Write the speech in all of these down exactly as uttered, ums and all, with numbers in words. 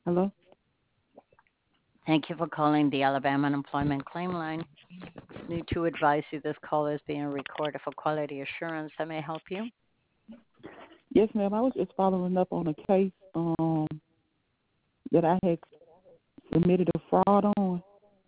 Hello? Thank you for calling the Alabama Unemployment Claim Line. Need to advise you this call is being recorded for quality assurance. I may help you. Yes, ma'am. I was just following up on a case um that I had submitted a fraud on,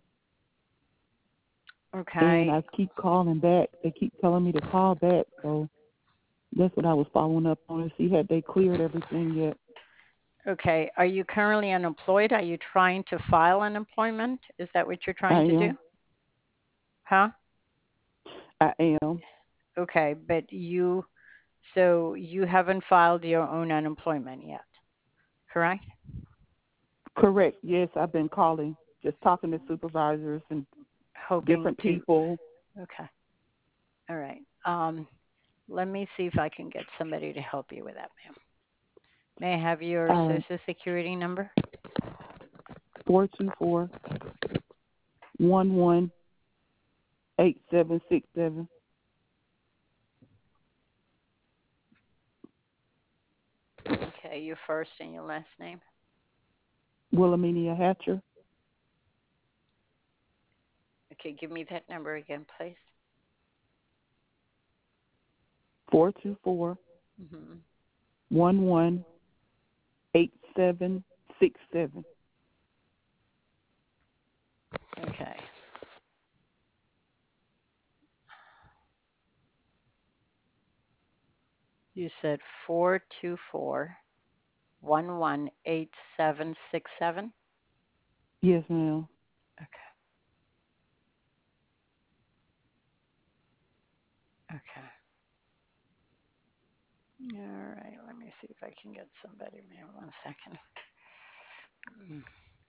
and Okay. I keep calling back. They keep telling me to call back, so that's what I was following up on to see had they cleared everything yet. Okay. Are you currently unemployed? Are you trying to file unemployment? Is that what you're I trying to do? am. Huh? I am. Okay. But you, so you haven't filed your own unemployment yet, correct? Correct. Yes, I've been calling, just talking to supervisors and Hoping different to. people. Okay. All right. Um, let me see if I can get somebody to help you with that, ma'am. May I have your Uh, social security number? four two four one one eight seven six seven. Okay, your first and your last name. Wilhelmina Hatcher. Okay, give me that number again, please. Four two four Hmm. one one eight seven six seven. Okay. You said four two four one one eight seven six seven. Yes, ma'am. Okay. Okay. All right. Let me see if I can get somebody, man. One second. Mm.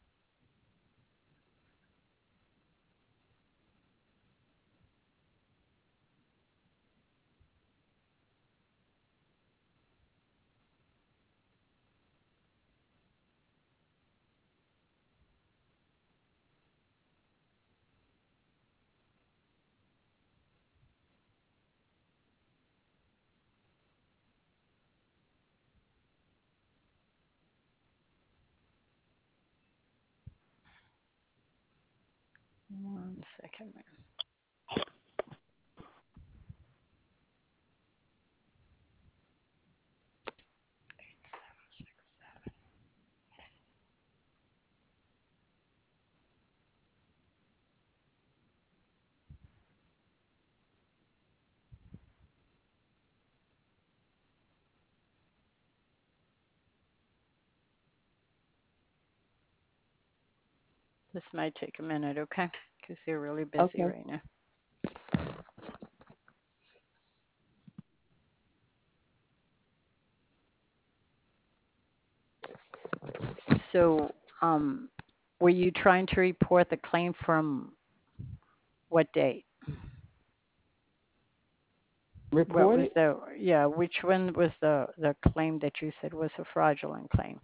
One second, man. This might take a minute, okay? Because they're really busy Okay. right now. So, um, were you trying to report the claim from what date? What was Reported? the, yeah, which one was the the claim that you said was a fraudulent claim?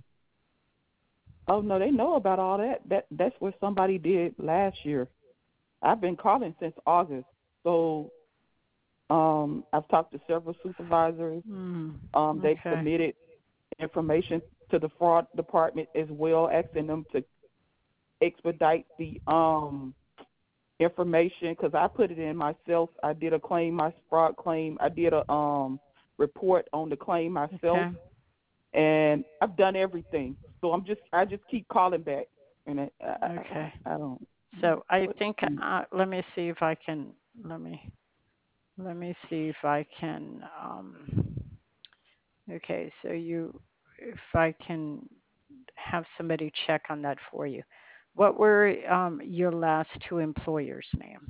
Oh no, they know about all that. That that's what somebody did last year. I've been calling since August. So um I've talked to several supervisors. Hmm. Um they've Okay. submitted information to the fraud department as well, asking them to expedite the um information because I put it in myself. I did a claim, my fraud claim. I did a um report on the claim myself, Okay. and I've done everything. So I'm just I just keep calling back, and I I, Okay. I, I don't. So I What, think uh, let me see if I can let me let me see if I can um okay, so you if I can have somebody check on that for you. What were um your last two employers, ma'am?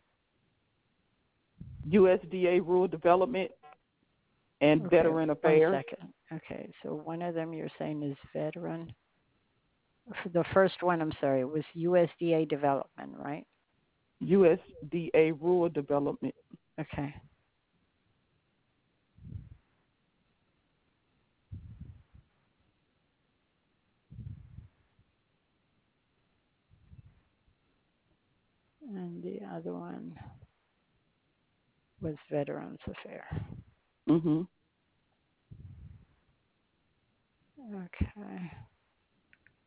U S D A Rural Development and Okay, Veteran one Affairs. second. Okay, so one of them you're saying is veteran. The first one, I'm sorry, was U S D A development, right? U S D A Rural Development. Okay. And the other one was Veterans Affair. Mhm. Okay.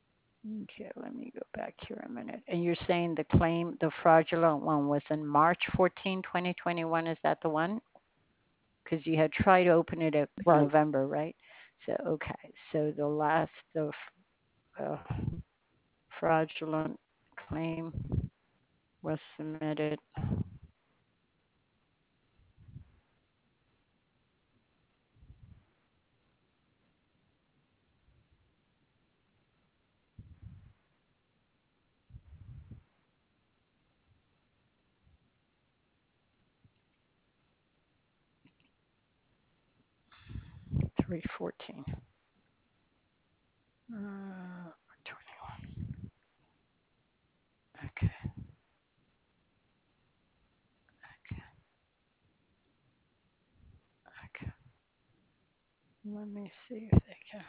Okay, let me go back here a minute. And you're saying the claim, the fraudulent one was in March fourteenth, twenty twenty-one. Is that the one? Because you had tried to open it in Right. November, right? So, okay. So the last of uh, fraudulent claim was submitted three fourteen. Uh, twenty-one. Okay. Okay. Okay. Let me see if they can.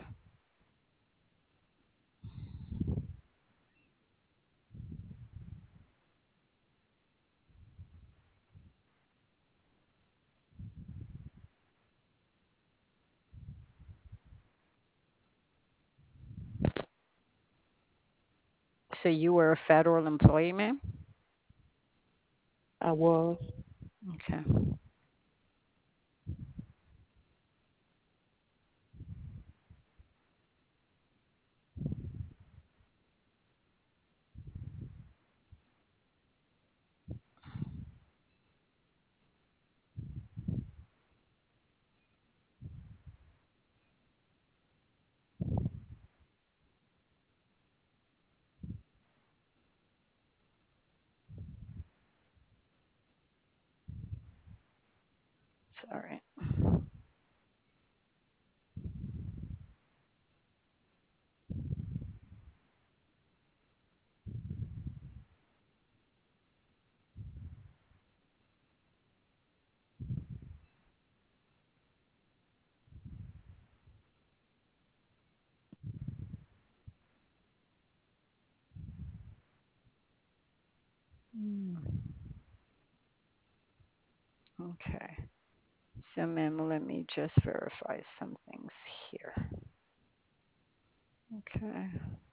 So you were a federal employee, ma'am? I was. Okay. Sorry. Mm. Okay. So, ma'am, let me just verify some things here. Okay.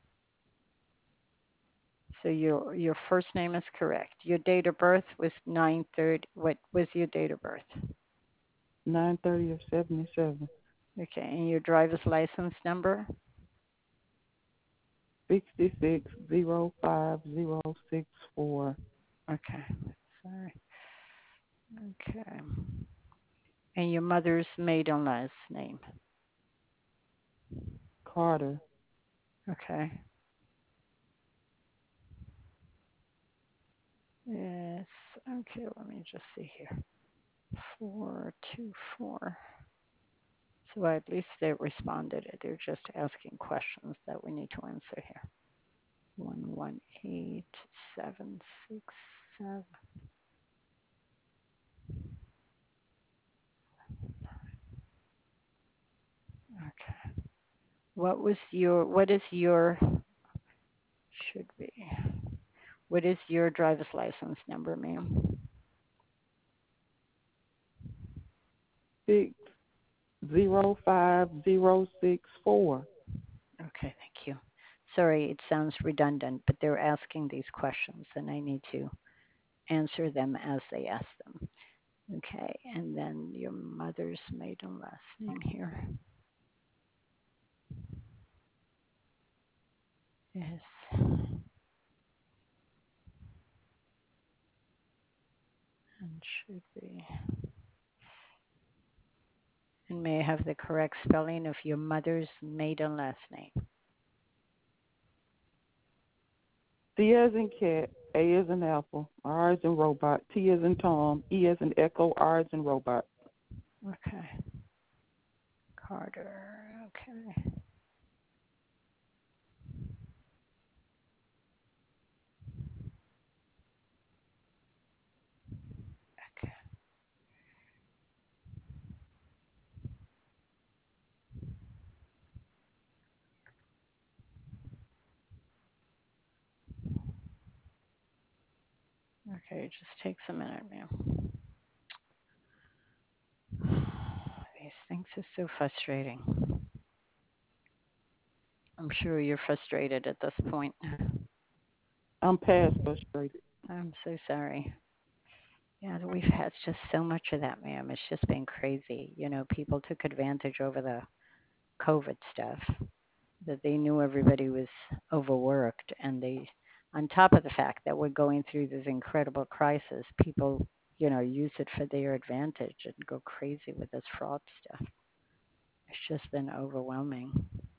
So your your first name is correct. Your date of birth was nine thirty. What was your date of birth? Nine thirty of seventy seven. Okay, and your driver's license number? Sixty six zero five zero six four. Okay. Sorry. Okay. And your mother's maiden last name? Carter. Okay. Yes. Okay, let me just see here. Four two four. So at least they responded. They're just asking questions that we need to answer here. One one eight seven six seven. Okay. What was your? What is your? Should be. What is your driver's license number, ma'am? Six zero five zero six four. Okay, thank you. Sorry, it sounds redundant, but they're asking these questions, and I need to answer them as they ask them. Okay, and then your mother's maiden last name here is, and should be, and may I have the correct spelling of your mother's maiden last name? C as in cat, A as in apple, R as in robot, T as in Tom, E as in echo, R as in robot. Okay, Carter. Okay, okay, okay. It just takes a minute, ma'am. These things are so frustrating. I'm sure you're frustrated at this point. I'm past frustrated. I'm so sorry. Yeah, we've had just so much of that, ma'am. It's just been crazy. You know, people took advantage over the COVID stuff, that they knew everybody was overworked, and they, on top of the fact that we're going through this incredible crisis, people, you know, use it for their advantage and go crazy with this fraud stuff. It's just been overwhelming.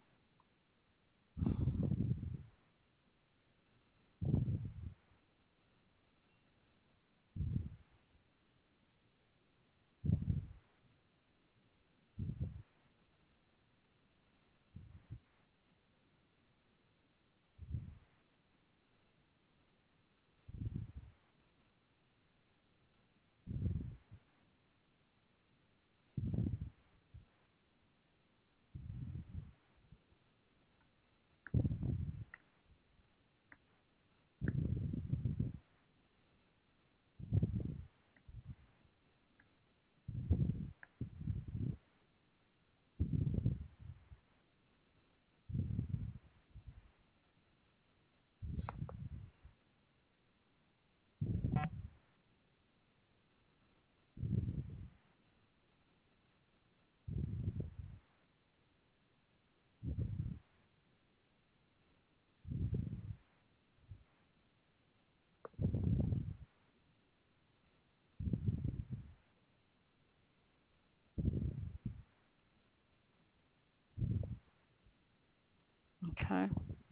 Okay.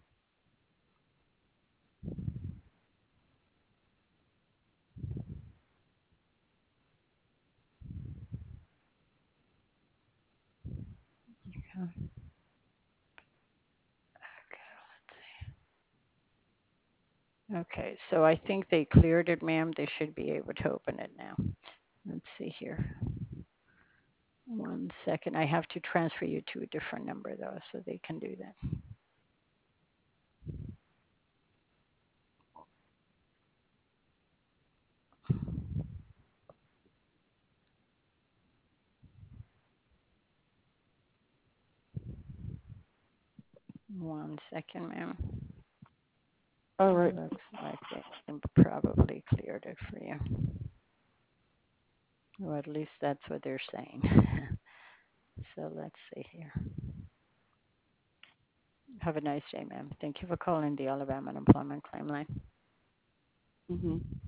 Okay. Okay, so I think they cleared it, ma'am. They should be able to open it now. Let's see here. One second. I have to transfer you to a different number, though, so they can do that. One second, ma'am. All right. Looks like they probably cleared it for you. Or at least that's what they're saying. So let's see here. Have a nice day, ma'am. Thank you for calling the Alabama Unemployment Claim Line. Mhm.